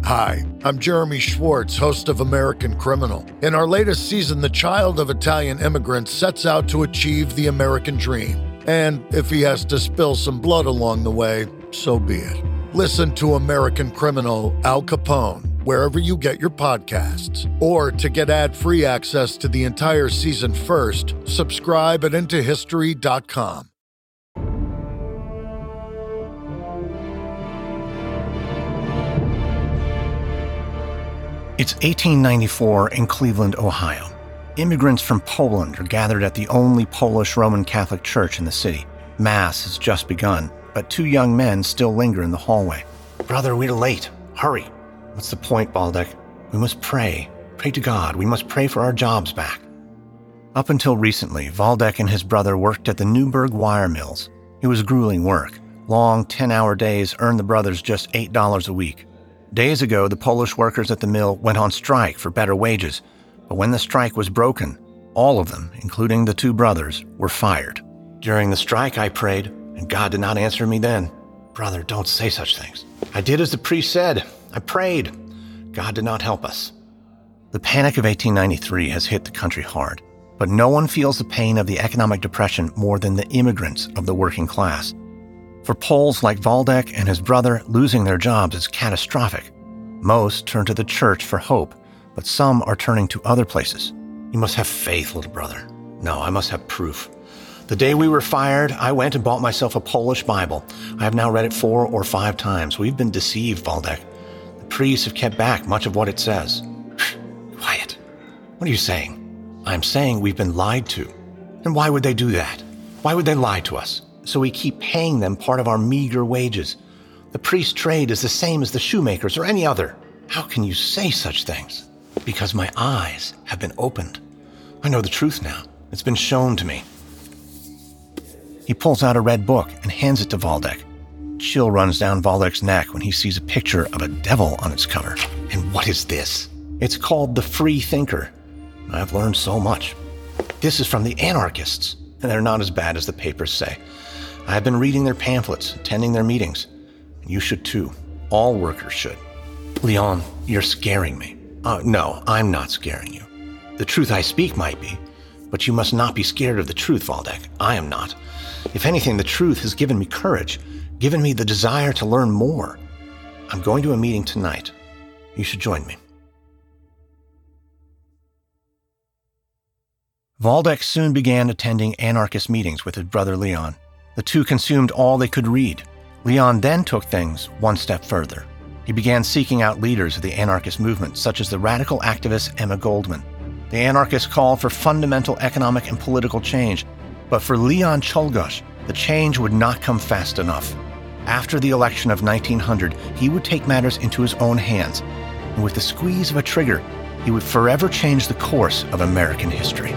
Hi, I'm Jeremy Schwartz, host of American Criminal. In our latest season, the child of Italian immigrants sets out to achieve the American dream. And if he has to spill some blood along the way, so be it. Listen to American Criminal Al Capone wherever you get your podcasts. Or to get ad-free access to the entire season first, subscribe at IntoHistory.com. It's 1894 in Cleveland, Ohio. Immigrants from Poland are gathered at the only Polish Roman Catholic church in the city. Mass has just begun, but two young men still linger in the hallway. "Brother, we're late. Hurry." "What's the point, Waldeck?" "We must pray. Pray to God. We must pray for our jobs back." Up until recently, Waldeck and his brother worked at the Newburgh wire mills. It was grueling work. Long 10-hour days earned the brothers just $8 a week. Days ago, the Polish workers at the mill went on strike for better wages, but when the strike was broken, all of them, including the two brothers, were fired. "During the strike, I prayed, and God did not answer me then." "Brother, don't say such things." "I did as the priest said. I prayed. God did not help us." The panic of 1893 has hit the country hard, but no one feels the pain of the economic depression more than the immigrants of the working class. For Poles like Waldeck and his brother, losing their jobs is catastrophic. Most turn to the church for hope, but some are turning to other places. "You must have faith, little brother." "No, I must have proof. The day we were fired, I went and bought myself a Polish Bible. I have now read it 4 or 5 times. We've been deceived, Waldeck. The priests have kept back much of what it says." "Quiet. What are you saying?" "I'm saying we've been lied to." "And why would they do that? Why would they lie to us?" "So we keep paying them part of our meager wages. The priest trade is the same as the shoemakers or any other." "How can you say such things?" "Because my eyes have been opened. I know the truth now. It's been shown to me." He pulls out a red book and hands it to Waldeck. Chill runs down Waldeck's neck when he sees a picture of a devil on its cover. "And what is this?" "It's called The Free Thinker. I've learned so much. This is from the anarchists, and they're not as bad as the papers say. I've been reading their pamphlets, attending their meetings. And you should too. All workers should." "Leon, you're scaring me." No, I'm not scaring you. The truth I speak might be, but you must not be scared of the truth, Waldeck. I am not. If anything, the truth has given me courage, given me the desire to learn more. I'm going to a meeting tonight. You should join me." Waldeck soon began attending anarchist meetings with his brother Leon. The two consumed all they could read. Leon then took things one step further. He began seeking out leaders of the anarchist movement, such as the radical activist Emma Goldman. The anarchists called for fundamental economic and political change, but for Leon Czolgosz, the change would not come fast enough. After the election of 1900, he would take matters into his own hands, and with the squeeze of a trigger, he would forever change the course of American history.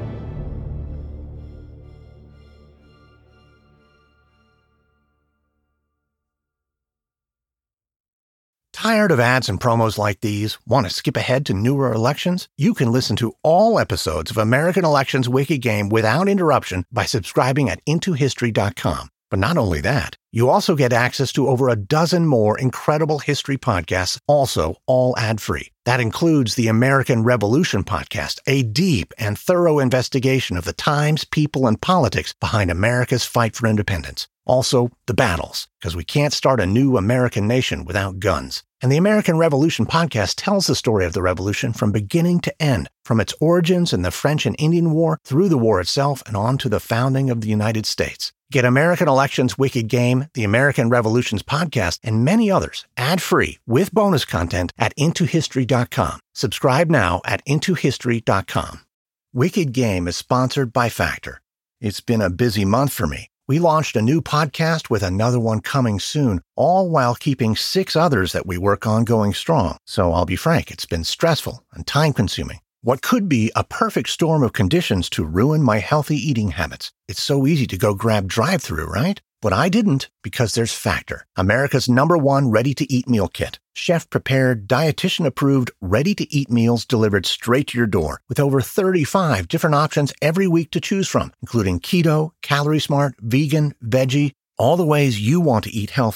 Tired of ads and promos like these? Want to skip ahead to newer elections? You can listen to all episodes of American Elections Wicked Game without interruption by subscribing at IntoHistory.com. But not only that, you also get access to over a dozen more incredible history podcasts, also all ad-free. That includes the American Revolution podcast, a deep and thorough investigation of the times, people, and politics behind America's fight for independence. Also, the battles, because we can't start a new American nation without guns. And the American Revolution podcast tells the story of the revolution from beginning to end, from its origins in the French and Indian War, through the war itself, and on to the founding of the United States. Get American Elections Wicked Game, the American Revolutions podcast, and many others ad-free with bonus content at IntoHistory.com. Subscribe now at IntoHistory.com. Wicked Game is sponsored by Factor. It's been a busy month for me. We launched a new podcast with another one coming soon, all while keeping 6 others that we work on going strong. So I'll be frank, it's been stressful and time-consuming. What could be a perfect storm of conditions to ruin my healthy eating habits. It's so easy to go grab drive-thru, right? But I didn't, because there's Factor, America's #1 ready-to-eat meal kit. Chef-prepared, dietitian-approved, ready-to-eat meals delivered straight to your door, with over 35 different options every week to choose from, including keto, calorie smart, vegan, veggie, all the ways you want to eat healthy.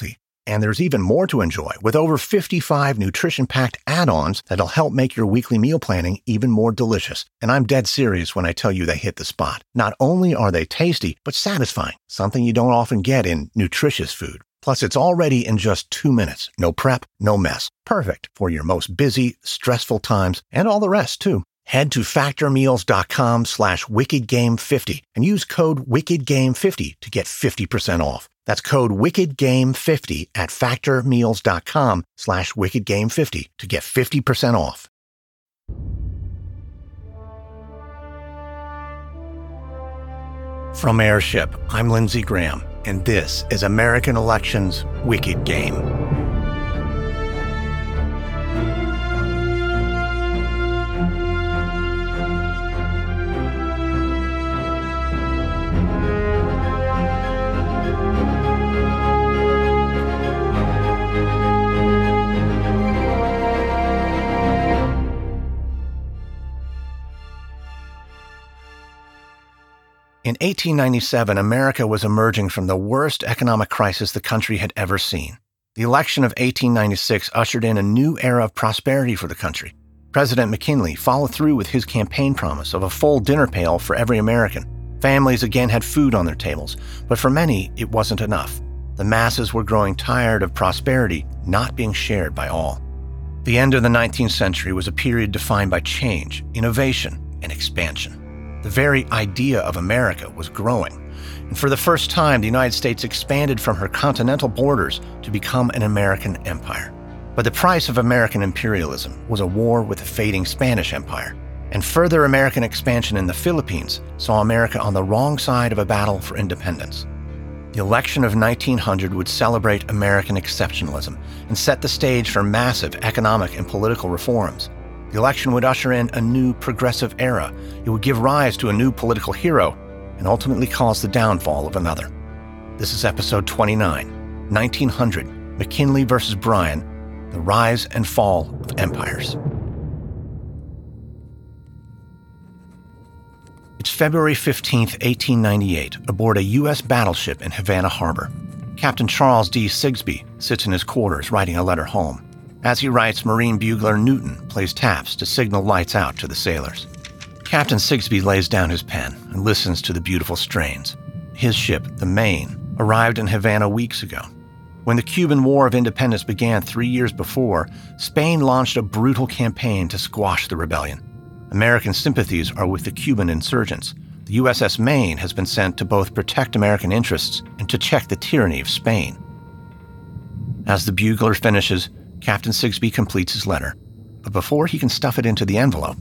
And there's even more to enjoy with over 55 nutrition-packed add-ons that'll help make your weekly meal planning even more delicious. And I'm dead serious when I tell you they hit the spot. Not only are they tasty, but satisfying, something you don't often get in nutritious food. Plus, it's all ready in just 2 minutes. No prep, no mess. Perfect for your most busy, stressful times and all the rest, too. Head to factormeals.com/wickedgame50 and use code wickedgame50 to get 50% off. That's code wickedgame50 at factormeals.com/wickedgame50 to get 50% off. From Airship, I'm Lindsey Graham, and this is American Elections Wicked Game. In 1897, America was emerging from the worst economic crisis the country had ever seen. The election of 1896 ushered in a new era of prosperity for the country. President McKinley followed through with his campaign promise of a full dinner pail for every American. Families again had food on their tables, but for many, it wasn't enough. The masses were growing tired of prosperity not being shared by all. The end of the 19th century was a period defined by change, innovation, and expansion. The very idea of America was growing, and for the first time, the United States expanded from her continental borders to become an American empire. But the price of American imperialism was a war with the fading Spanish Empire, and further American expansion in the Philippines saw America on the wrong side of a battle for independence. The election of 1900 would celebrate American exceptionalism and set the stage for massive economic and political reforms. The election would usher in a new progressive era. It would give rise to a new political hero and ultimately cause the downfall of another. This is episode 29, 1900, McKinley versus Bryan, The Rise and Fall of Empires. It's February 15th, 1898, aboard a U.S. battleship in Havana Harbor. Captain Charles D. Sigsbee sits in his quarters writing a letter home. As he writes, Marine bugler Newton plays taps to signal lights out to the sailors. Captain Sigsbee lays down his pen and listens to the beautiful strains. His ship, the Maine, arrived in Havana weeks ago. When the Cuban War of Independence began 3 years before, Spain launched a brutal campaign to squash the rebellion. American sympathies are with the Cuban insurgents. The USS Maine has been sent to both protect American interests and to check the tyranny of Spain. As the bugler finishes, Captain Sigsbee completes his letter, but before he can stuff it into the envelope,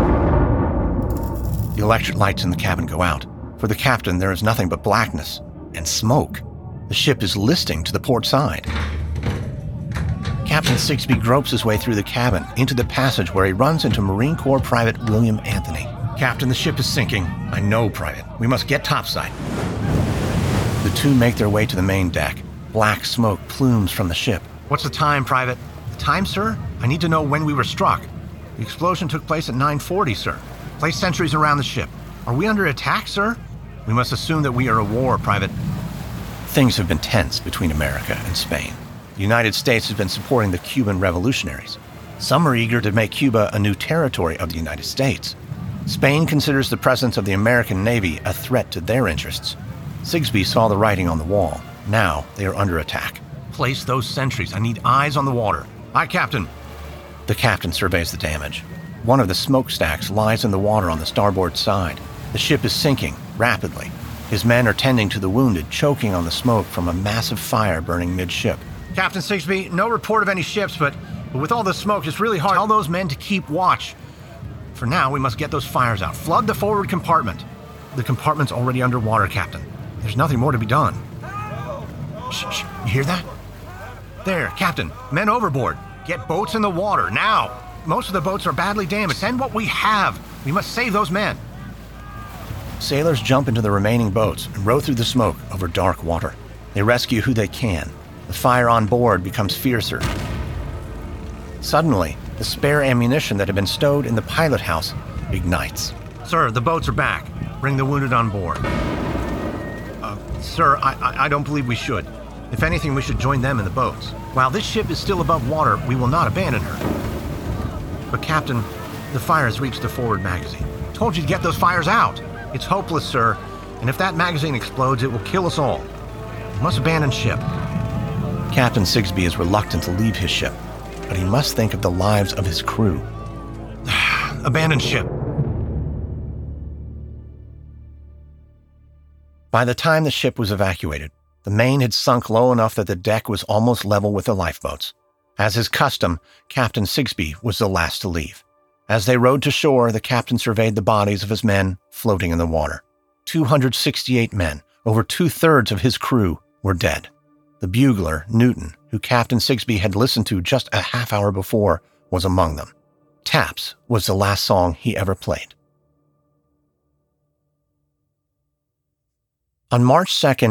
the electric lights in the cabin go out. For the captain, there is nothing but blackness and smoke. The ship is listing to the port side. Captain Sigsbee gropes his way through the cabin into the passage where he runs into Marine Corps Private William Anthony. Captain, the ship is sinking. I know, Private. We must get topside. The two make their way to the main deck. Black smoke plumes from the ship. What's the time, Private? The time, sir? I need to know when we were struck. The explosion took place at 9:40, sir. Place sentries around the ship. Are we under attack, sir? We must assume that we are at war, Private. Things have been tense between America and Spain. The United States has been supporting the Cuban revolutionaries. Some are eager to make Cuba a new territory of the United States. Spain considers the presence of the American Navy a threat to their interests. Sigsbee saw the writing on the wall. Now they are under attack. Place those sentries. I need eyes on the water. Aye, Captain. The captain surveys the damage. One of the smokestacks lies in the water on the starboard side. The ship is sinking rapidly. His men are tending to the wounded, choking on the smoke from a massive fire burning midship. Captain Sigsbee, no report of any ships, but with all the smoke, it's really hard. Tell those men to keep watch. For now, we must get those fires out. Flood the forward compartment. The compartment's already underwater, Captain. There's nothing more to be done. Shh, you hear that? There, Captain, men overboard. Get boats in the water, now. Most of the boats are badly damaged. Send what we have. We must save those men. Sailors jump into the remaining boats and row through the smoke over dark water. They rescue who they can. The fire on board becomes fiercer. Suddenly, the spare ammunition that had been stowed in the pilot house ignites. Sir, the boats are back. Bring the wounded on board. Sir, I don't believe we should. If anything, we should join them in the boats. While this ship is still above water, we will not abandon her. But Captain, the fires reached the forward magazine. Told you to get those fires out. It's hopeless, sir. And if that magazine explodes, it will kill us all. We must abandon ship. Captain Sigsbee is reluctant to leave his ship, but he must think of the lives of his crew. Abandon ship. By the time the ship was evacuated, the Maine had sunk low enough that the deck was almost level with the lifeboats. As is custom, Captain Sigsbee was the last to leave. As they rowed to shore, the captain surveyed the bodies of his men floating in the water. 268 men, over 2/3 of his crew, were dead. The bugler, Newton, who Captain Sigsbee had listened to just a half hour before, was among them. Taps was the last song he ever played. On March 2,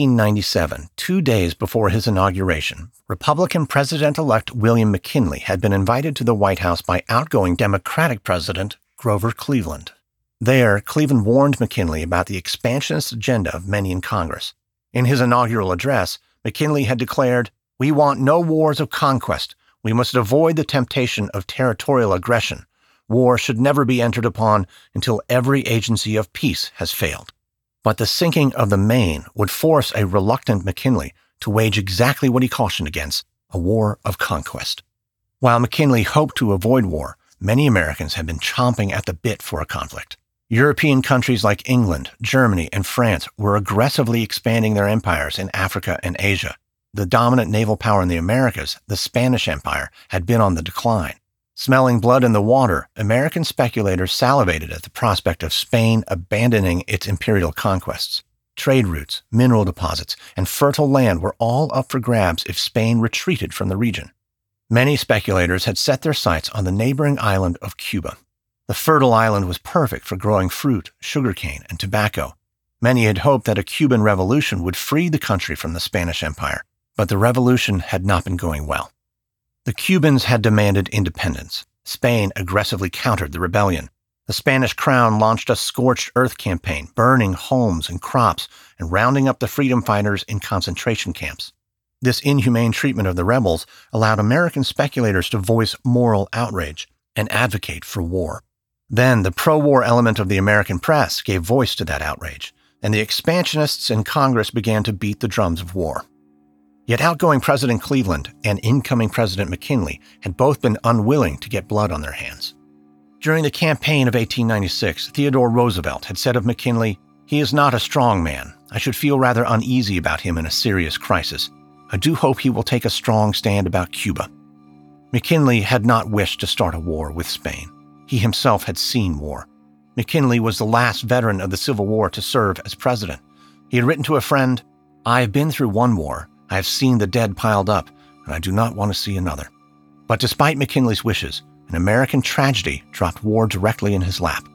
1897, 2 days before his inauguration, Republican President-elect William McKinley had been invited to the White House by outgoing Democratic President Grover Cleveland. There, Cleveland warned McKinley about the expansionist agenda of many in Congress. In his inaugural address, McKinley had declared, "We want no wars of conquest. We must avoid the temptation of territorial aggression. War should never be entered upon until every agency of peace has failed." But the sinking of the Maine would force a reluctant McKinley to wage exactly what he cautioned against, a war of conquest. While McKinley hoped to avoid war, many Americans had been chomping at the bit for a conflict. European countries like England, Germany, and France were aggressively expanding their empires in Africa and Asia. The dominant naval power in the Americas, the Spanish Empire, had been on the decline. Smelling blood in the water, American speculators salivated at the prospect of Spain abandoning its imperial conquests. Trade routes, mineral deposits, and fertile land were all up for grabs if Spain retreated from the region. Many speculators had set their sights on the neighboring island of Cuba. The fertile island was perfect for growing fruit, sugarcane, and tobacco. Many had hoped that a Cuban revolution would free the country from the Spanish Empire, but the revolution had not been going well. The Cubans had demanded independence. Spain aggressively countered the rebellion. The Spanish crown launched a scorched earth campaign, burning homes and crops and rounding up the freedom fighters in concentration camps. This inhumane treatment of the rebels allowed American speculators to voice moral outrage and advocate for war. Then the pro-war element of the American press gave voice to that outrage, and the expansionists in Congress began to beat the drums of war. Yet outgoing President Cleveland and incoming President McKinley had both been unwilling to get blood on their hands. During the campaign of 1896, Theodore Roosevelt had said of McKinley, "He is not a strong man. I should feel rather uneasy about him in a serious crisis. I do hope he will take a strong stand about Cuba." McKinley had not wished to start a war with Spain. He himself had seen war. McKinley was the last veteran of the Civil War to serve as president. He had written to a friend, "I have been through one war. I have seen the dead piled up, and I do not want to see another." But despite McKinley's wishes, an American tragedy dropped war directly in his lap.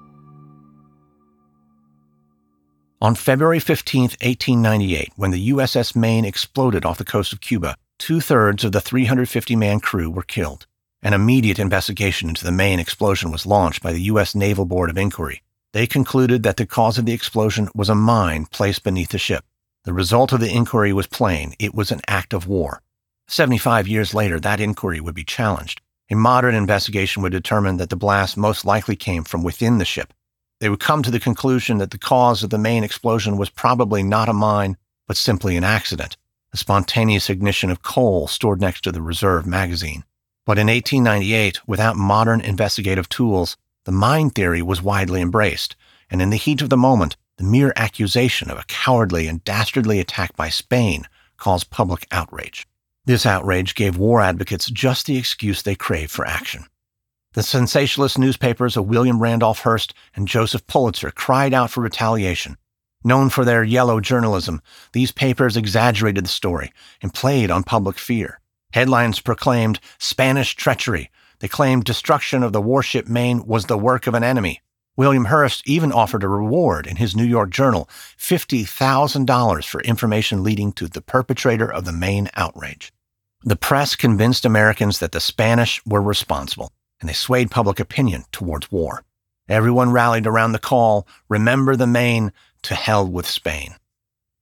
On February 15, 1898, when the USS Maine exploded off the coast of Cuba, 2/3 of the 350-man crew were killed. An immediate investigation into the Maine explosion was launched by the U.S. Naval Board of Inquiry. They concluded that the cause of the explosion was a mine placed beneath the ship. The result of the inquiry was plain. It was an act of war. 75 years later, that inquiry would be challenged. A modern investigation would determine that the blast most likely came from within the ship. They would come to the conclusion that the cause of the Maine explosion was probably not a mine, but simply an accident, a spontaneous ignition of coal stored next to the reserve magazine. But in 1898, without modern investigative tools, the mine theory was widely embraced, and in the heat of the moment, the mere accusation of a cowardly and dastardly attack by Spain caused public outrage. This outrage gave war advocates just the excuse they craved for action. The sensationalist newspapers of William Randolph Hearst and Joseph Pulitzer cried out for retaliation. Known for their yellow journalism, these papers exaggerated the story and played on public fear. Headlines proclaimed Spanish treachery. They claimed destruction of the warship Maine was the work of an enemy. William Hearst even offered a reward in his New York Journal, $50,000 for information leading to the perpetrator of the Maine outrage. The press convinced Americans that the Spanish were responsible, and they swayed public opinion towards war. Everyone rallied around the call, "Remember the Maine, to hell with Spain."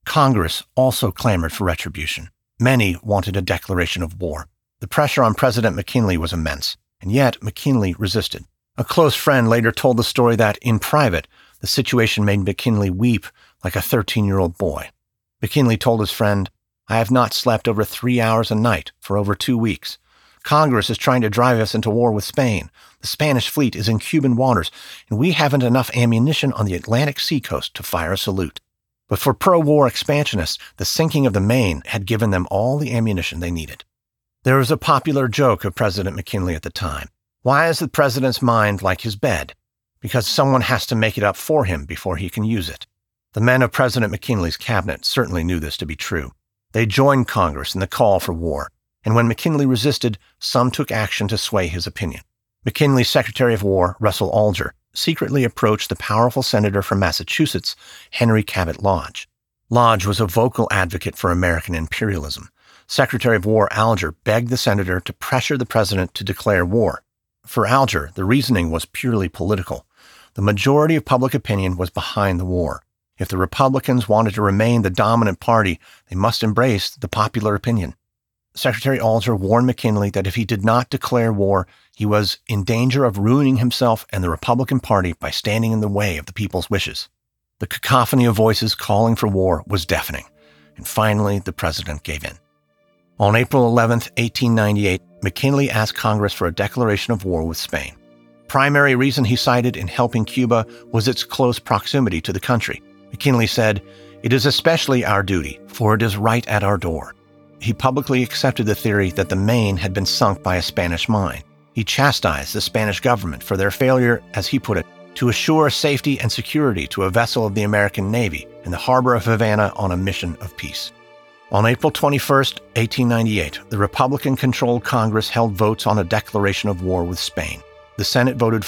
Congress also clamored for retribution. Many wanted a declaration of war. The pressure on President McKinley was immense, and yet McKinley resisted. A close friend later told the story that, in private, the situation made McKinley weep like a 13-year-old boy. McKinley told his friend, "I have not slept over 3 hours a night for over 2 weeks. Congress is trying to drive us into war with Spain. The Spanish fleet is in Cuban waters, and we haven't enough ammunition on the Atlantic seacoast to fire a salute." But for pro-war expansionists, the sinking of the Maine had given them all the ammunition they needed. There was a popular joke of President McKinley at the time. Why is the president's mind like his bed? Because someone has to make it up for him before he can use it. The men of President McKinley's cabinet certainly knew this to be true. They joined Congress in the call for war, and when McKinley resisted, some took action to sway his opinion. McKinley's Secretary of War, Russell Alger, secretly approached the powerful senator from Massachusetts, Henry Cabot Lodge. Lodge was a vocal advocate for American imperialism. Secretary of War Alger begged the senator to pressure the president to declare war. For Alger, the reasoning was purely political. The majority of public opinion was behind the war. If the Republicans wanted to remain the dominant party, they must embrace the popular opinion. Secretary Alger warned McKinley that if he did not declare war, he was in danger of ruining himself and the Republican Party by standing in the way of the people's wishes. The cacophony of voices calling for war was deafening, and finally the president gave in. On April 11, 1898, McKinley asked Congress for a declaration of war with Spain. Primary reason he cited in helping Cuba was its close proximity to the country. McKinley said, "It is especially our duty, for it is right at our door." He publicly accepted the theory that the Maine had been sunk by a Spanish mine. He chastised the Spanish government for their failure, as he put it, to assure safety and security to a vessel of the American Navy in the harbor of Havana on a mission of peace. On April 21, 1898, the Republican-controlled Congress held votes on a declaration of war with Spain. The Senate voted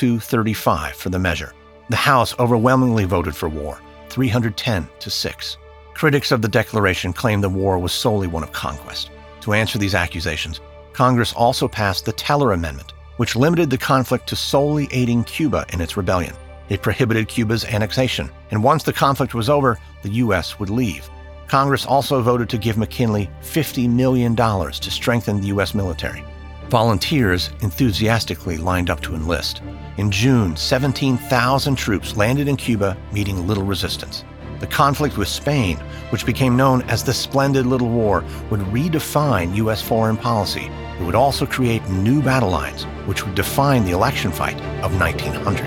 42-35 for the measure. The House overwhelmingly voted for war, 310-6. Critics of the declaration claimed the war was solely one of conquest. To answer these accusations, Congress also passed the Teller Amendment, which limited the conflict to solely aiding Cuba in its rebellion. It prohibited Cuba's annexation, and once the conflict was over, the U.S. would leave. Congress also voted to give McKinley $50 million to strengthen the U.S. military. Volunteers enthusiastically lined up to enlist. In June, 17,000 troops landed in Cuba, meeting little resistance. The conflict with Spain, which became known as the Splendid Little War, would redefine U.S. foreign policy. It would also create new battle lines, which would define the election fight of 1900.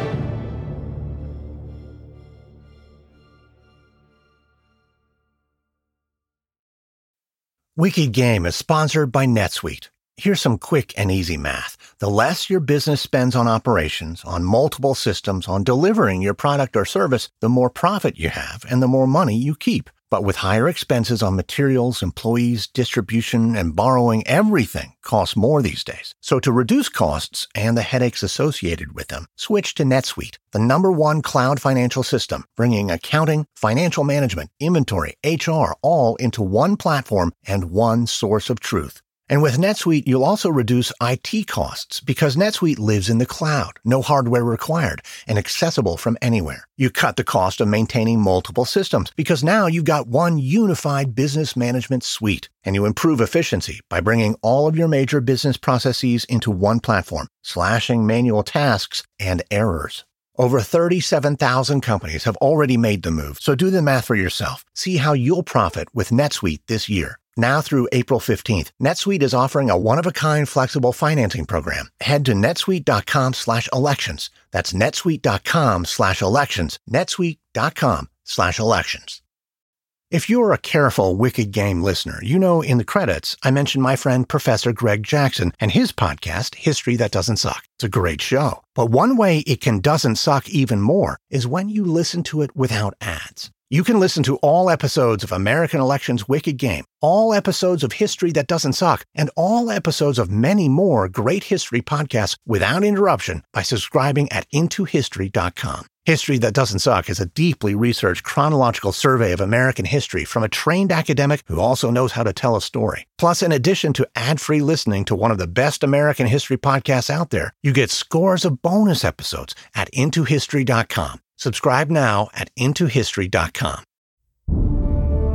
Wicked Game is sponsored by NetSuite. Here's some quick and easy math. The less your business spends on operations, on multiple systems, on delivering your product or service, the more profit you have and the more money you keep. But with higher expenses on materials, employees, distribution, and borrowing, everything costs more these days. So to reduce costs and the headaches associated with them, switch to NetSuite, the #1 cloud financial system, bringing accounting, financial management, inventory, HR, all into one platform and one source of truth. And with NetSuite, you'll also reduce IT costs because NetSuite lives in the cloud, no hardware required, and accessible from anywhere. You cut the cost of maintaining multiple systems because now you've got one unified business management suite. And you improve efficiency by bringing all of your major business processes into one platform, slashing manual tasks and errors. Over 37,000 companies have already made the move, so do the math for yourself. See how you'll profit with NetSuite this year. Now through April 15th, NetSuite is offering a one-of-a-kind flexible financing program. Head to netsuite.com/elections. That's netsuite.com/elections. netsuite.com/elections. If you're a careful Wicked Game listener, you know in the credits I mentioned my friend Professor Greg Jackson and his podcast, History That Doesn't Suck. It's a great show. But one way it doesn't suck even more is when you listen to it without ads. You can listen to all episodes of American Elections Wicked Game, all episodes of History That Doesn't Suck, and all episodes of many more great history podcasts without interruption by subscribing at intohistory.com. History That Doesn't Suck is a deeply researched chronological survey of American history from a trained academic who also knows how to tell a story. Plus, in addition to ad-free listening to one of the best American history podcasts out there, you get scores of bonus episodes at intohistory.com. Subscribe now at intohistory.com.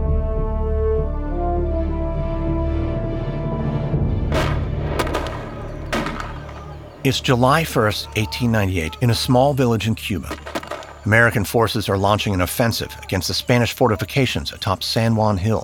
It's July 1st, 1898, in a small village in Cuba. American forces are launching an offensive against the Spanish fortifications atop San Juan Hill.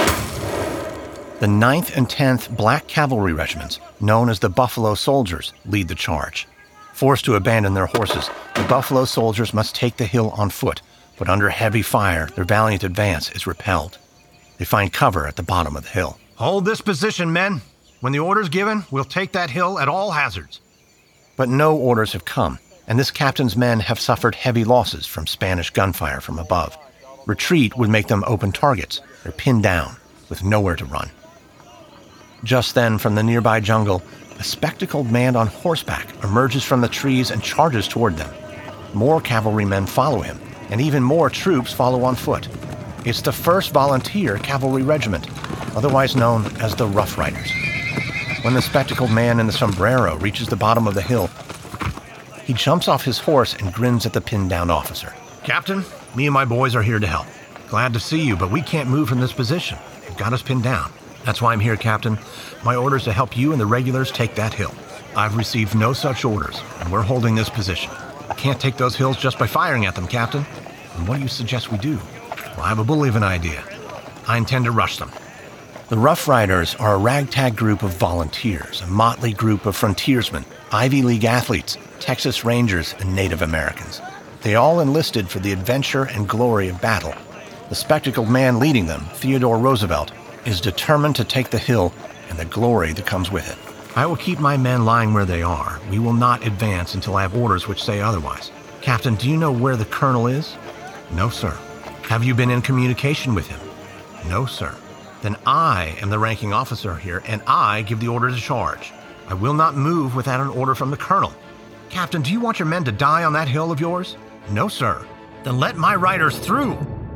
The 9th and 10th Black Cavalry Regiments, known as the Buffalo Soldiers, lead the charge. Forced to abandon their horses, the Buffalo Soldiers must take the hill on foot, but under heavy fire, their valiant advance is repelled. They find cover at the bottom of the hill. Hold this position, men. When the order's given, we'll take that hill at all hazards. But no orders have come, and this captain's men have suffered heavy losses from Spanish gunfire from above. Retreat would make them open targets. They're pinned down, with nowhere to run. Just then, from the nearby jungle, a spectacled man on horseback emerges from the trees and charges toward them. More cavalrymen follow him, and even more troops follow on foot. It's the 1st Volunteer Cavalry Regiment, otherwise known as the Rough Riders. When the spectacled man in the sombrero reaches the bottom of the hill, he jumps off his horse and grins at the pinned-down officer. Captain, me and my boys are here to help. Glad to see you, but we can't move from this position. You've got us pinned down. That's why I'm here, Captain. My orders to help you and the regulars take that hill. I've received no such orders, and we're holding this position. Can't take those hills just by firing at them, Captain. And what do you suggest we do? Well, I have a bully of an idea. I intend to rush them. The Rough Riders are a ragtag group of volunteers, a motley group of frontiersmen, Ivy League athletes, Texas Rangers, and Native Americans. They all enlisted for the adventure and glory of battle. The spectacled man leading them, Theodore Roosevelt, is determined to take the hill and the glory that comes with it. I will keep my men lying where they are. We will not advance until I have orders which say otherwise. Captain, do you know where the colonel is? No, sir. Have you been in communication with him? No, sir. Then I am the ranking officer here, and I give the order to charge. I will not move without an order from the colonel. Captain, do you want your men to die on that hill of yours? No, sir. Then let my riders through.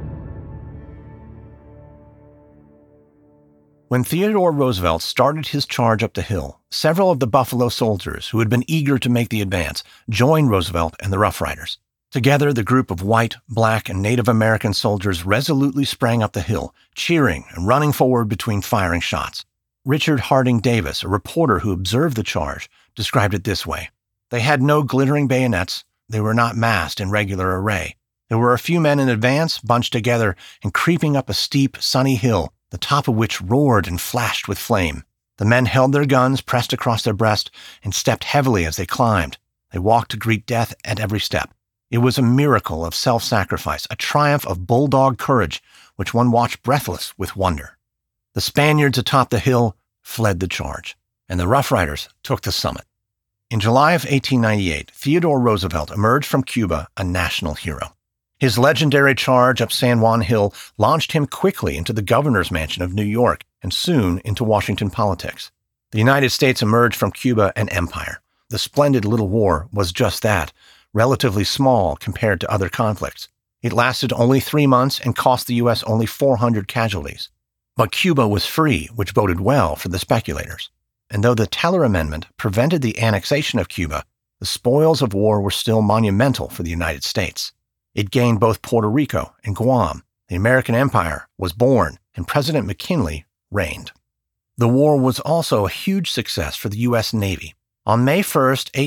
When Theodore Roosevelt started his charge up the hill, several of the Buffalo Soldiers, who had been eager to make the advance, joined Roosevelt and the Rough Riders. Together, the group of white, black, and Native American soldiers resolutely sprang up the hill, cheering and running forward between firing shots. Richard Harding Davis, a reporter who observed the charge, described it this way. They had no glittering bayonets. They were not massed in regular array. There were a few men in advance, bunched together, and creeping up a steep, sunny hill, the top of which roared and flashed with flame. The men held their guns pressed across their breast and stepped heavily as they climbed. They walked to greet death at every step. It was a miracle of self-sacrifice, a triumph of bulldog courage, which one watched breathless with wonder. The Spaniards atop the hill fled the charge, and the Rough Riders took the summit. In July of 1898, Theodore Roosevelt emerged from Cuba a national hero. His legendary charge up San Juan Hill launched him quickly into the governor's mansion of New York and soon into Washington politics. The United States emerged from Cuba an empire. The splendid little war was just that, relatively small compared to other conflicts. It lasted only 3 months and cost the U.S. only 400 casualties. But Cuba was free, which boded well for the speculators. And though the Teller Amendment prevented the annexation of Cuba, the spoils of war were still monumental for the United States. It gained both Puerto Rico and Guam. The American Empire was born, and President McKinley reigned. The war was also a huge success for the U.S. Navy. On May 1,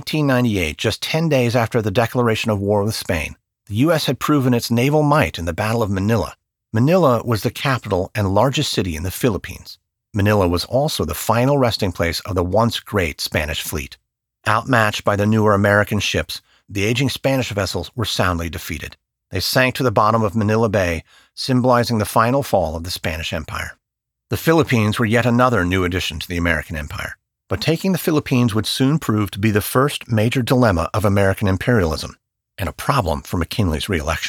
1898, just 10 days after the declaration of war with Spain, the U.S. had proven its naval might in the Battle of Manila. Manila was the capital and largest city in the Philippines. Manila was also the final resting place of the once great Spanish fleet. Outmatched by the newer American ships, the aging Spanish vessels were soundly defeated. They sank to the bottom of Manila Bay, symbolizing the final fall of the Spanish Empire. The Philippines were yet another new addition to the American Empire, but taking the Philippines would soon prove to be the first major dilemma of American imperialism, and a problem for McKinley's re-election.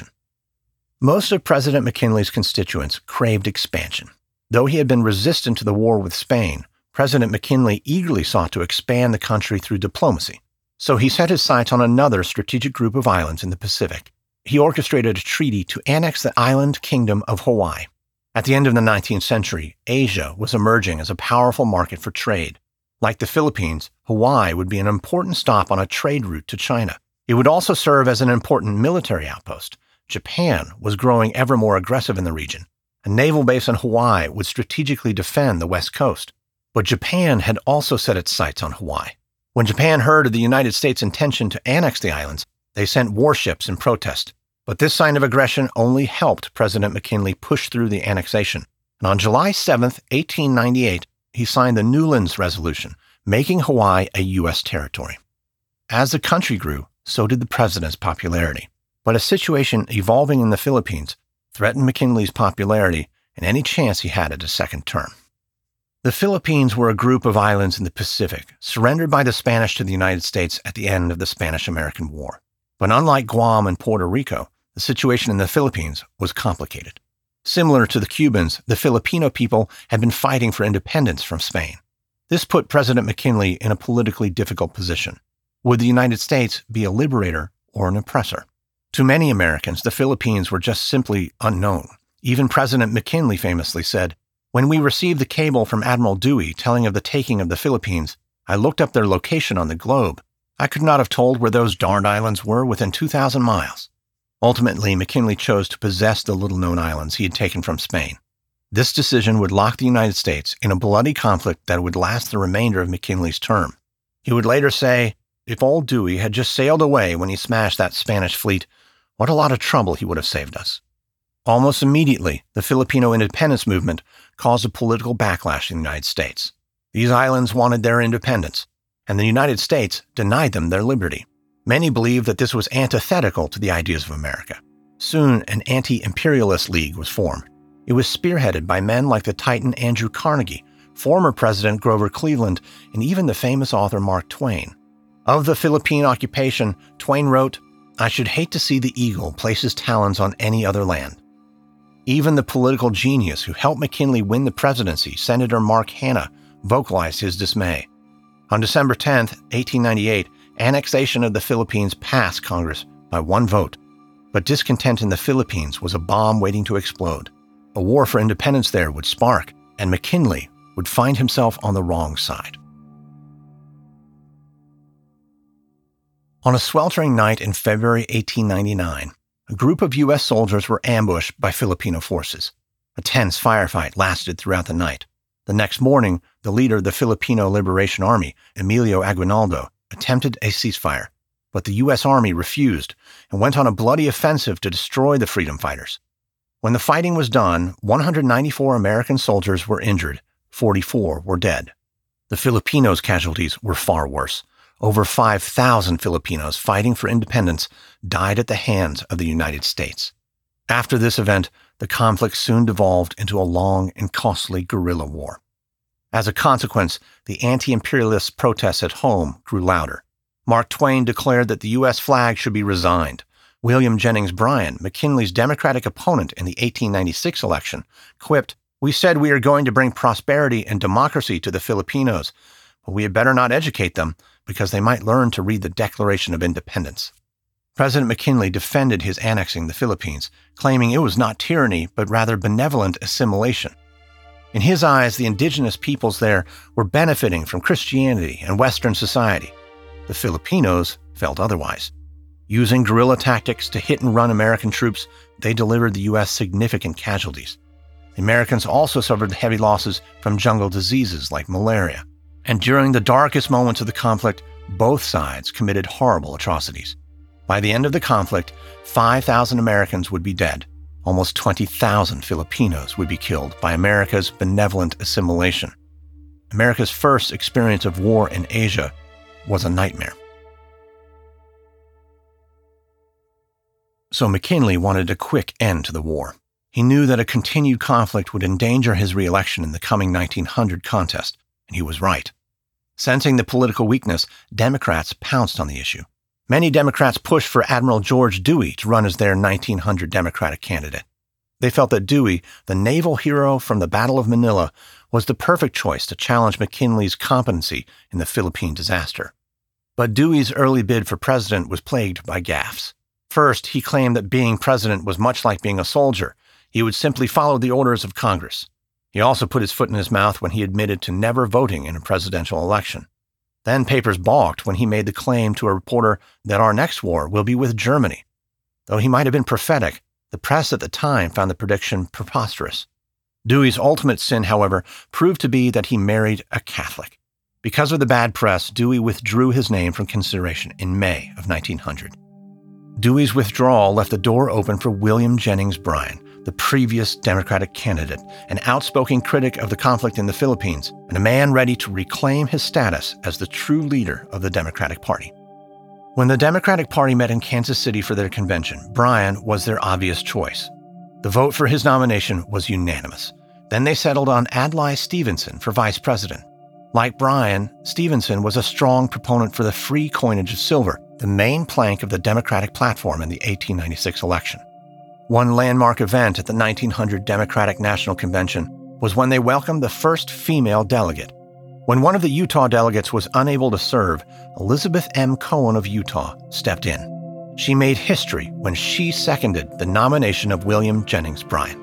Most of President McKinley's constituents craved expansion. Though he had been resistant to the war with Spain, President McKinley eagerly sought to expand the country through diplomacy. So he set his sights on another strategic group of islands in the Pacific. He orchestrated a treaty to annex the island kingdom of Hawaii. At the end of the 19th century, Asia was emerging as a powerful market for trade. Like the Philippines, Hawaii would be an important stop on a trade route to China. It would also serve as an important military outpost. Japan was growing ever more aggressive in the region. A naval base in Hawaii would strategically defend the West Coast. But Japan had also set its sights on Hawaii. When Japan heard of the United States' intention to annex the islands, they sent warships in protest. But this sign of aggression only helped President McKinley push through the annexation. And on July 7, 1898, he signed the Newlands Resolution, making Hawaii a U.S. territory. As the country grew, so did the president's popularity. But a situation evolving in the Philippines threatened McKinley's popularity and any chance he had at a second term. The Philippines were a group of islands in the Pacific, surrendered by the Spanish to the United States at the end of the Spanish-American War. But unlike Guam and Puerto Rico, the situation in the Philippines was complicated. Similar to the Cubans, the Filipino people had been fighting for independence from Spain. This put President McKinley in a politically difficult position. Would the United States be a liberator or an oppressor? To many Americans, the Philippines were just simply unknown. Even President McKinley famously said, "When we received the cable from Admiral Dewey telling of the taking of the Philippines, I looked up their location on the globe. I could not have told where those darned islands were within 2,000 miles. Ultimately, McKinley chose to possess the little-known islands he had taken from Spain. This decision would lock the United States in a bloody conflict that would last the remainder of McKinley's term. He would later say, "If old Dewey had just sailed away when he smashed that Spanish fleet, what a lot of trouble he would have saved us." Almost immediately, the Filipino independence movement caused a political backlash in the United States. These islands wanted their independence, and the United States denied them their liberty. Many believed that this was antithetical to the ideas of America. Soon, an anti-imperialist league was formed. It was spearheaded by men like the Titan Andrew Carnegie, former President Grover Cleveland, and even the famous author Mark Twain. Of the Philippine occupation, Twain wrote, "I should hate to see the eagle place his talons on any other land." Even the political genius who helped McKinley win the presidency, Senator Mark Hanna, vocalized his dismay. On December 10, 1898, annexation of the Philippines passed Congress by one vote. But discontent in the Philippines was a bomb waiting to explode. A war for independence there would spark, and McKinley would find himself on the wrong side. On a sweltering night in February 1899, a group of U.S. soldiers were ambushed by Filipino forces. A tense firefight lasted throughout the night. The next morning, the leader of the Filipino Liberation Army, Emilio Aguinaldo, attempted a ceasefire, but the U.S. Army refused and went on a bloody offensive to destroy the freedom fighters. When the fighting was done, 194 American soldiers were injured, 44 were dead. The Filipinos' casualties were far worse. Over 5,000 Filipinos fighting for independence died at the hands of the United States. After this event, the conflict soon devolved into a long and costly guerrilla war. As a consequence, the anti-imperialist protests at home grew louder. Mark Twain declared that the U.S. flag should be resigned. William Jennings Bryan, McKinley's Democratic opponent in the 1896 election, quipped, "We said we are going to bring prosperity and democracy to the Filipinos, but we had better not educate them because they might learn to read the Declaration of Independence." President McKinley defended his annexing the Philippines, claiming it was not tyranny, but rather benevolent assimilation. In his eyes, the indigenous peoples there were benefiting from Christianity and Western society. The Filipinos felt otherwise. Using guerrilla tactics to hit and run American troops, they delivered the U.S. significant casualties. The Americans also suffered heavy losses from jungle diseases like malaria. And during the darkest moments of the conflict, both sides committed horrible atrocities. By the end of the conflict, 5,000 Americans would be dead. Almost 20,000 Filipinos would be killed by America's benevolent assimilation. America's first experience of war in Asia was a nightmare. So McKinley wanted a quick end to the war. He knew that a continued conflict would endanger his re-election in the coming 1900 contest, and he was right. Sensing the political weakness, Democrats pounced on the issue. Many Democrats pushed for Admiral George Dewey to run as their 1900 Democratic candidate. They felt that Dewey, the naval hero from the Battle of Manila, was the perfect choice to challenge McKinley's competency in the Philippine disaster. But Dewey's early bid for president was plagued by gaffes. First, he claimed that being president was much like being a soldier. He would simply follow the orders of Congress. He also put his foot in his mouth when he admitted to never voting in a presidential election. Then papers balked when he made the claim to a reporter that our next war will be with Germany. Though he might have been prophetic, the press at the time found the prediction preposterous. Dewey's ultimate sin, however, proved to be that he married a Catholic. Because of the bad press, Dewey withdrew his name from consideration in May of 1900. Dewey's withdrawal left the door open for William Jennings Bryan, the previous Democratic candidate, an outspoken critic of the conflict in the Philippines, and a man ready to reclaim his status as the true leader of the Democratic Party. When the Democratic Party met in Kansas City for their convention, Bryan was their obvious choice. The vote for his nomination was unanimous. Then they settled on Adlai Stevenson for vice president. Like Bryan, Stevenson was a strong proponent for the free coinage of silver, the main plank of the Democratic platform in the 1896 election. One landmark event at the 1900 Democratic National Convention was when they welcomed the first female delegate. When one of the Utah delegates was unable to serve, Elizabeth M. Cohen of Utah stepped in. She made history when she seconded the nomination of William Jennings Bryan.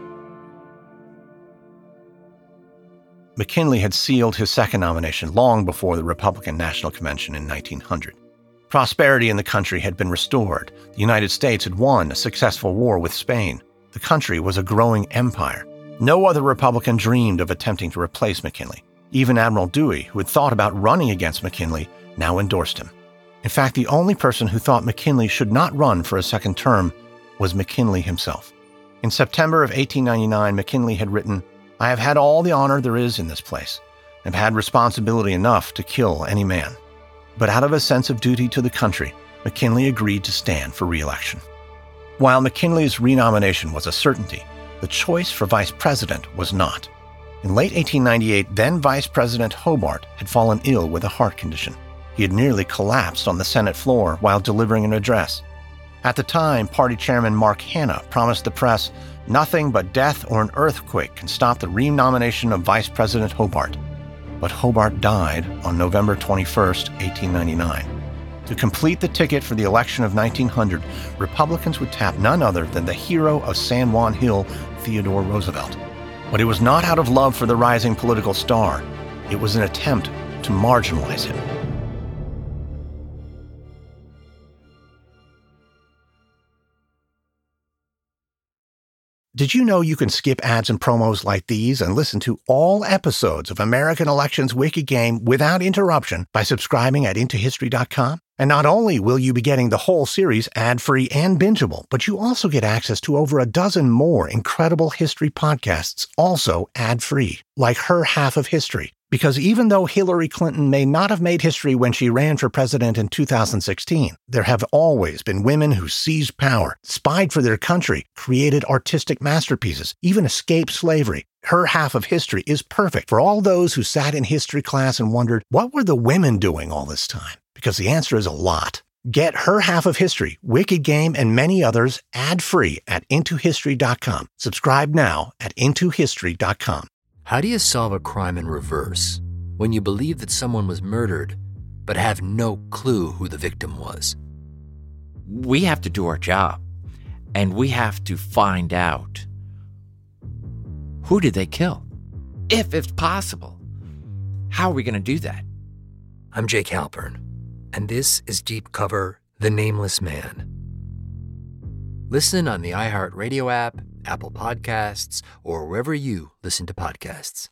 McKinley had sealed his second nomination long before the Republican National Convention in 1900. Prosperity in the country had been restored. The United States had won a successful war with Spain. The country was a growing empire. No other Republican dreamed of attempting to replace McKinley. Even Admiral Dewey, who had thought about running against McKinley, now endorsed him. In fact, the only person who thought McKinley should not run for a second term was McKinley himself. In September of 1899, McKinley had written, "I have had all the honor there is in this place. I've had responsibility enough to kill any man." But out of a sense of duty to the country, McKinley agreed to stand for re-election. While McKinley's renomination was a certainty, the choice for vice president was not. In late 1898, then Vice President Hobart had fallen ill with a heart condition. He had nearly collapsed on the Senate floor while delivering an address. At the time, Party Chairman Mark Hanna promised the press, "Nothing but death or an earthquake can stop the renomination of Vice President Hobart." But Hobart died on November 21, 1899. To complete the ticket for the election of 1900, Republicans would tap none other than the hero of San Juan Hill, Theodore Roosevelt. But it was not out of love for the rising political star. It was an attempt to marginalize him. Did you know you can skip ads and promos like these and listen to all episodes of American Elections Wicked Game without interruption by subscribing at IntoHistory.com? And not only will you be getting the whole series ad-free and bingeable, but you also get access to over a dozen more incredible history podcasts, also ad-free, like Her Half of History. Because even though Hillary Clinton may not have made history when she ran for president in 2016, there have always been women who seized power, spied for their country, created artistic masterpieces, even escaped slavery. Her Half of History is perfect for all those who sat in history class and wondered, what were the women doing all this time? Because the answer is a lot. Get Her Half of History, Wicked Game, and many others ad-free at IntoHistory.com. Subscribe now at IntoHistory.com. How do you solve a crime in reverse when you believe that someone was murdered but have no clue who the victim was? We have to do our job, and we have to find out who did they kill, if it's possible. How are we going to do that? I'm Jake Halpern, and this is Deep Cover: The Nameless Man. Listen on the iHeartRadio app, Apple Podcasts, or wherever you listen to podcasts.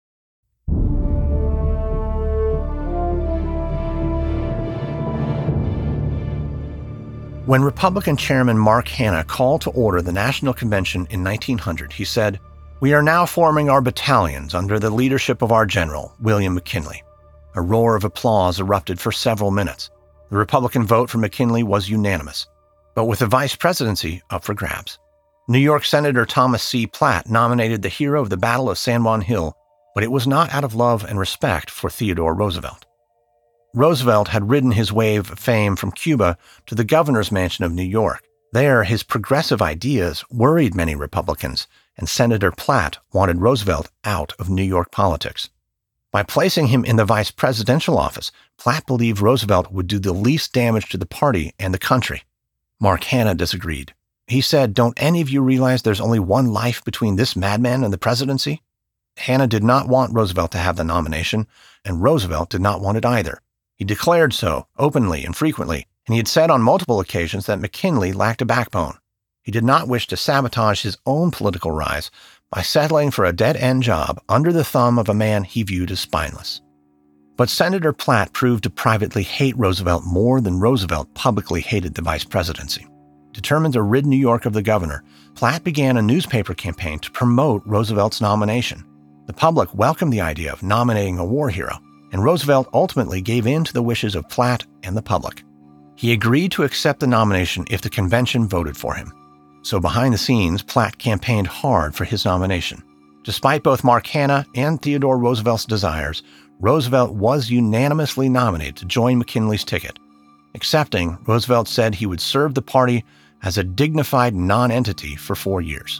When Republican Chairman Mark Hanna called to order the National Convention in 1900, he said, "We are now forming our battalions under the leadership of our general, William McKinley." A roar of applause erupted for several minutes. The Republican vote for McKinley was unanimous, but with the vice presidency up for grabs. New York Senator Thomas C. Platt nominated the hero of the Battle of San Juan Hill, but it was not out of love and respect for Theodore Roosevelt. Roosevelt had ridden his wave of fame from Cuba to the governor's mansion of New York. There, his progressive ideas worried many Republicans, and Senator Platt wanted Roosevelt out of New York politics. By placing him in the vice presidential office, Platt believed Roosevelt would do the least damage to the party and the country. Mark Hanna disagreed. He said, "Don't any of you realize there's only one life between this madman and the presidency?" Hanna did not want Roosevelt to have the nomination, and Roosevelt did not want it either. He declared so, openly and frequently, and he had said on multiple occasions that McKinley lacked a backbone. He did not wish to sabotage his own political rise by settling for a dead-end job under the thumb of a man he viewed as spineless. But Senator Platt proved to privately hate Roosevelt more than Roosevelt publicly hated the vice presidency. Determined to rid New York of the governor, Platt began a newspaper campaign to promote Roosevelt's nomination. The public welcomed the idea of nominating a war hero, and Roosevelt ultimately gave in to the wishes of Platt and the public. He agreed to accept the nomination if the convention voted for him. So behind the scenes, Platt campaigned hard for his nomination. Despite both Mark Hanna and Theodore Roosevelt's desires, Roosevelt was unanimously nominated to join McKinley's ticket. Accepting, Roosevelt said he would serve the party as a dignified non-entity for 4 years.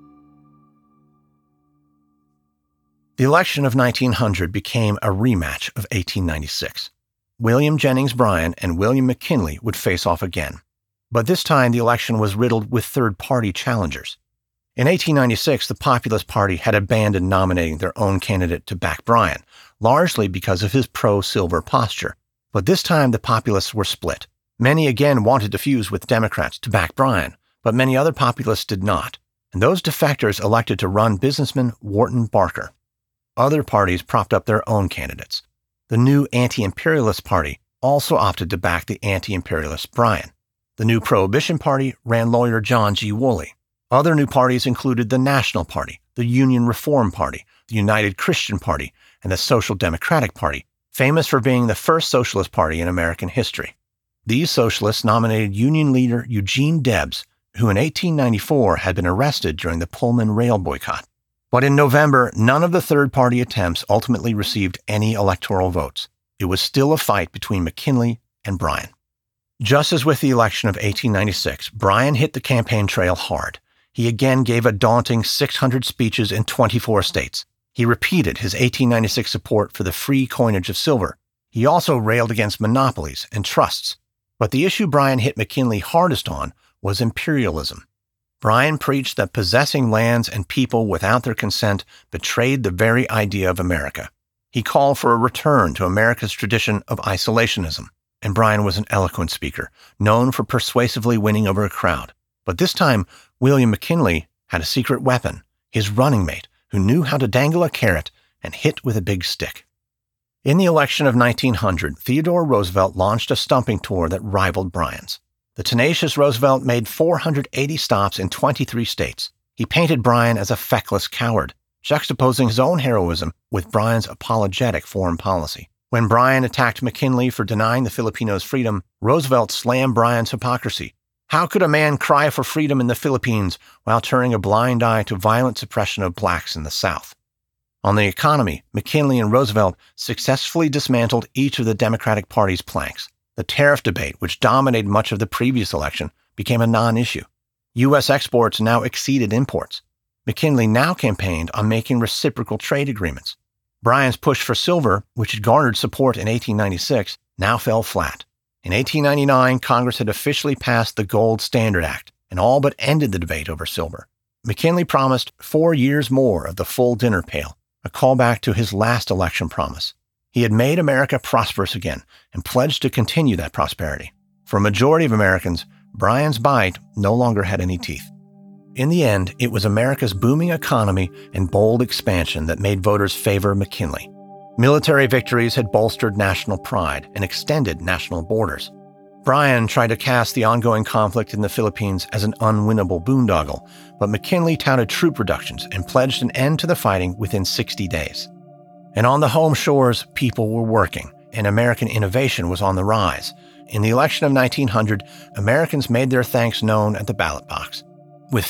The election of 1900 became a rematch of 1896. William Jennings Bryan and William McKinley would face off again. But this time the election was riddled with third-party challengers. In 1896, the Populist Party had abandoned nominating their own candidate to back Bryan, largely because of his pro-silver posture. But this time the Populists were split. Many again wanted to fuse with Democrats to back Bryan, but many other Populists did not, and those defectors elected to run businessman Wharton Barker. Other parties propped up their own candidates. The new Anti-Imperialist Party also opted to back the anti-imperialist Bryan. The new Prohibition Party ran lawyer John G. Woolley. Other new parties included the National Party, the Union Reform Party, the United Christian Party, and the Social Democratic Party, famous for being the first socialist party in American history. These socialists nominated Union leader Eugene Debs, who in 1894 had been arrested during the Pullman rail boycott. But in November, none of the third-party attempts ultimately received any electoral votes. It was still a fight between McKinley and Bryan. Just as with the election of 1896, Bryan hit the campaign trail hard. He again gave a daunting 600 speeches in 24 states. He repeated his 1896 support for the free coinage of silver. He also railed against monopolies and trusts. But the issue Bryan hit McKinley hardest on was imperialism. Bryan preached that possessing lands and people without their consent betrayed the very idea of America. He called for a return to America's tradition of isolationism, and Bryan was an eloquent speaker, known for persuasively winning over a crowd. But this time, William McKinley had a secret weapon, his running mate, who knew how to dangle a carrot and hit with a big stick. In the election of 1900, Theodore Roosevelt launched a stumping tour that rivaled Bryan's. The tenacious Roosevelt made 480 stops in 23 states. He painted Bryan as a feckless coward, juxtaposing his own heroism with Bryan's apologetic foreign policy. When Bryan attacked McKinley for denying the Filipinos freedom, Roosevelt slammed Bryan's hypocrisy. How could a man cry for freedom in the Philippines while turning a blind eye to violent suppression of blacks in the South? On the economy, McKinley and Roosevelt successfully dismantled each of the Democratic Party's planks. The tariff debate, which dominated much of the previous election, became a non-issue. U.S. exports now exceeded imports. McKinley now campaigned on making reciprocal trade agreements. Bryan's push for silver, which had garnered support in 1896, now fell flat. In 1899, Congress had officially passed the Gold Standard Act and all but ended the debate over silver. McKinley promised 4 years more of the full dinner pail, a callback to his last election promise. He had made America prosperous again and pledged to continue that prosperity. For a majority of Americans, Bryan's bite no longer had any teeth. In the end, it was America's booming economy and bold expansion that made voters favor McKinley. Military victories had bolstered national pride and extended national borders. Bryan tried to cast the ongoing conflict in the Philippines as an unwinnable boondoggle, but McKinley touted troop reductions and pledged an end to the fighting within 60 days. And on the home shores, people were working, and American innovation was on the rise. In the election of 1900, Americans made their thanks known at the ballot box. With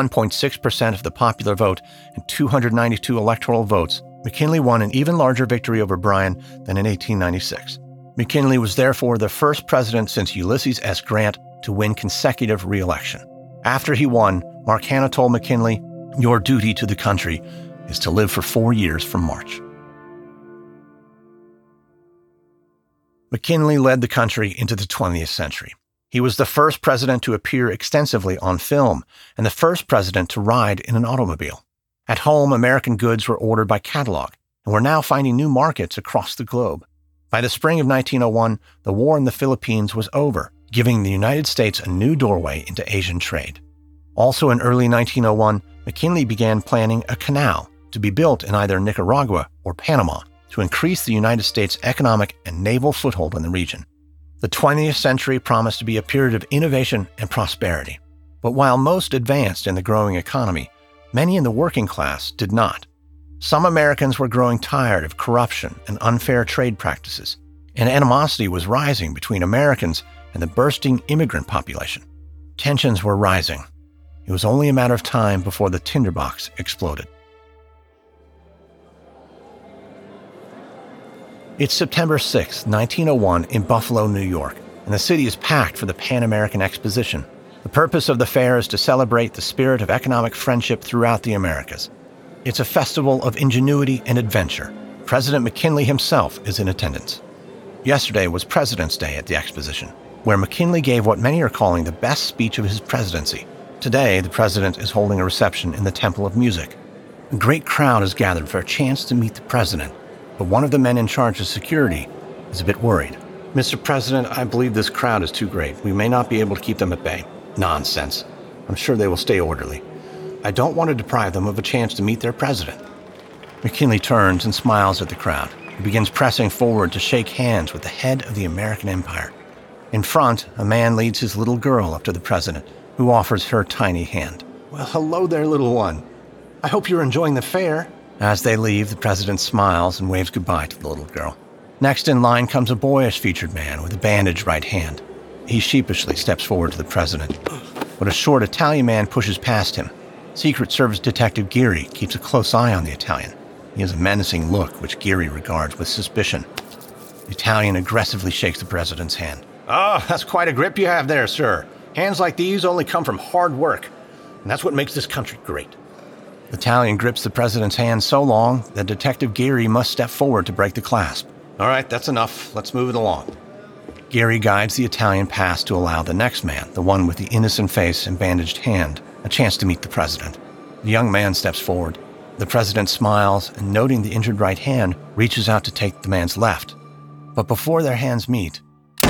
51.6% of the popular vote and 292 electoral votes, McKinley won an even larger victory over Bryan than in 1896. McKinley was therefore the first president since Ulysses S. Grant to win consecutive re-election. After he won, Mark Hanna told McKinley, "Your duty to the country is to live for 4 years from March." McKinley led the country into the 20th century. He was the first president to appear extensively on film and the first president to ride in an automobile. At home, American goods were ordered by catalog and were now finding new markets across the globe. By the spring of 1901, the war in the Philippines was over, giving the United States a new doorway into Asian trade. Also in early 1901, McKinley began planning a canal to be built in either Nicaragua or Panama to increase the United States' economic and naval foothold in the region. The 20th century promised to be a period of innovation and prosperity. But while most advanced in the growing economy, many in the working class did not. Some Americans were growing tired of corruption and unfair trade practices, and animosity was rising between Americans and the bursting immigrant population. Tensions were rising. It was only a matter of time before the tinderbox exploded. It's September 6, 1901 in Buffalo, New York, and the city is packed for the Pan American Exposition. The purpose of the fair is to celebrate the spirit of economic friendship throughout the Americas. It's a festival of ingenuity and adventure. President McKinley himself is in attendance. Yesterday was President's Day at the Exposition, where McKinley gave what many are calling the best speech of his presidency. Today, the president is holding a reception in the Temple of Music. A great crowd has gathered for a chance to meet the president, but one of the men in charge of security is a bit worried. Mr. President, I believe this crowd is too great. We may not be able to keep them at bay. Nonsense. I'm sure they will stay orderly. I don't want to deprive them of a chance to meet their president. McKinley turns and smiles at the crowd. He begins pressing forward to shake hands with the head of the American empire. In front, a man leads his little girl up to the president, who offers her tiny hand. Well, hello there, little one. I hope you're enjoying the fair. As they leave, the president smiles and waves goodbye to the little girl. Next in line comes a boyish-featured man with a bandaged right hand. He sheepishly steps forward to the president, but a short Italian man pushes past him. Secret Service Detective Geary keeps a close eye on the Italian. He has a menacing look, which Geary regards with suspicion. The Italian aggressively shakes the president's hand. Oh, that's quite a grip you have there, sir. Hands like these only come from hard work, and that's what makes this country great. The Italian grips the president's hand so long that Detective Geary must step forward to break the clasp. All right, that's enough. Let's move it along. Geary guides the Italian past to allow the next man, the one with the innocent face and bandaged hand, a chance to meet the president. The young man steps forward. The president smiles and, noting the injured right hand, reaches out to take the man's left. But before their hands meet,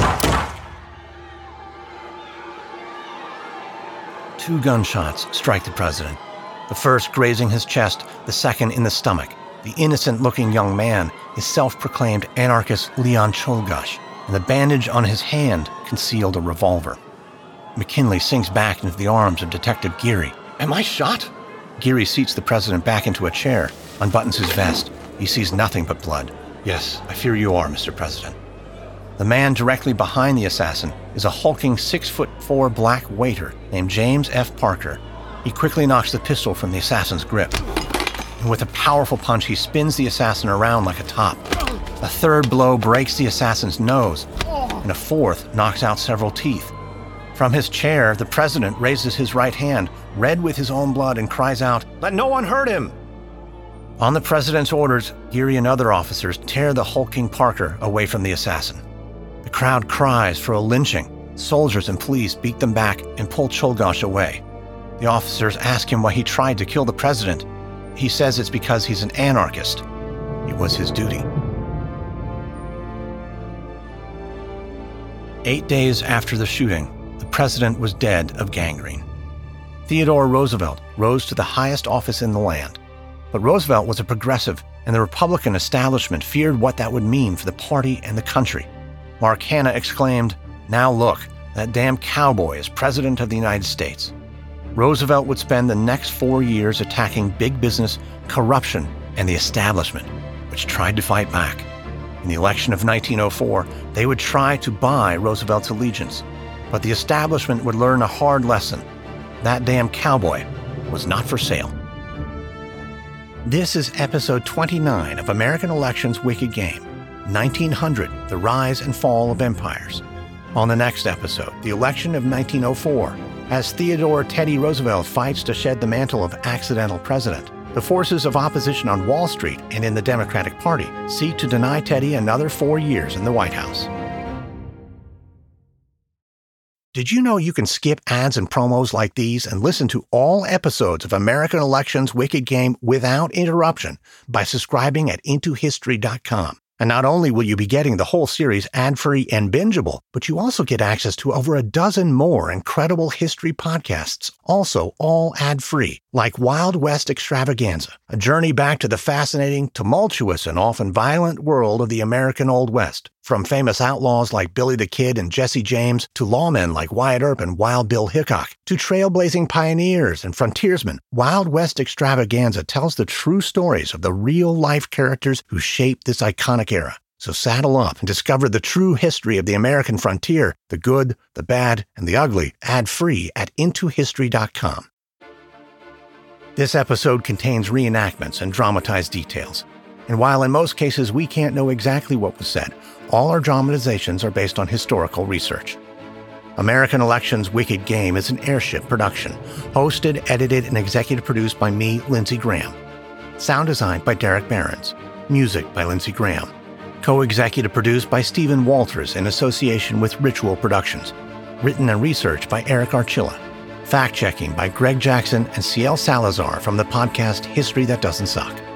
two gunshots strike the president. The first grazing his chest, the second in the stomach. The innocent-looking young man is self-proclaimed anarchist Leon Czolgosz, and the bandage on his hand concealed a revolver. McKinley sinks back into the arms of Detective Geary. Am I shot? Geary seats the president back into a chair, unbuttons his vest. He sees nothing but blood. Yes, I fear you are, Mr. President. The man directly behind the assassin is a hulking 6'4" black waiter named James F. Parker. He quickly knocks the pistol from the assassin's grip. And with a powerful punch, he spins the assassin around like a top. A third blow breaks the assassin's nose, and a fourth knocks out several teeth. From his chair, the president raises his right hand, red with his own blood, and cries out, "Let no one hurt him!" On the president's orders, Geary and other officers tear the hulking Parker away from the assassin. The crowd cries for a lynching. Soldiers and police beat them back and pull Czolgosz away. The officers ask him why he tried to kill the president. He says it's because he's an anarchist. It was his duty. 8 days after the shooting, the president was dead of gangrene. Theodore Roosevelt rose to the highest office in the land. But Roosevelt was a progressive, and the Republican establishment feared what that would mean for the party and the country. Mark Hanna exclaimed, "Now look, that damn cowboy is president of the United States." Roosevelt would spend the next 4 years attacking big business, corruption, and the establishment, which tried to fight back. In the election of 1904, they would try to buy Roosevelt's allegiance, but the establishment would learn a hard lesson. That damn cowboy was not for sale. This is episode 29 of American Elections Wicked Game, 1900, The Rise and Fall of Empires. On the next episode, the election of 1904, as Theodore Teddy Roosevelt fights to shed the mantle of accidental president, the forces of opposition on Wall Street and in the Democratic Party seek to deny Teddy another 4 years in the White House. Did you know you can skip ads and promos like these and listen to all episodes of American Elections Wicked Game without interruption by subscribing at IntoHistory.com? And not only will you be getting the whole series ad-free and bingeable, but you also get access to over a dozen more incredible history podcasts, also all ad-free, like Wild West Extravaganza, a journey back to the fascinating, tumultuous, and often violent world of the American Old West. From famous outlaws like Billy the Kid and Jesse James, to lawmen like Wyatt Earp and Wild Bill Hickok, to trailblazing pioneers and frontiersmen, Wild West Extravaganza tells the true stories of the real-life characters who shaped this iconic era. So saddle up and discover the true history of the American frontier, the good, the bad, and the ugly, ad-free at intohistory.com. This episode contains reenactments and dramatized details. And while in most cases we can't know exactly what was said, all our dramatizations are based on historical research. American Election's Wicked Game is an Airship production, hosted, edited, and executive produced by me, Lindsey Graham. Sound design by Derek Behrens. Music by Lindsey Graham. Co-executive produced by Stephen Walters in association with Ritual Productions. Written and researched by Eric Archilla. Fact-checking by Greg Jackson and Ciel Salazar from the podcast History That Doesn't Suck.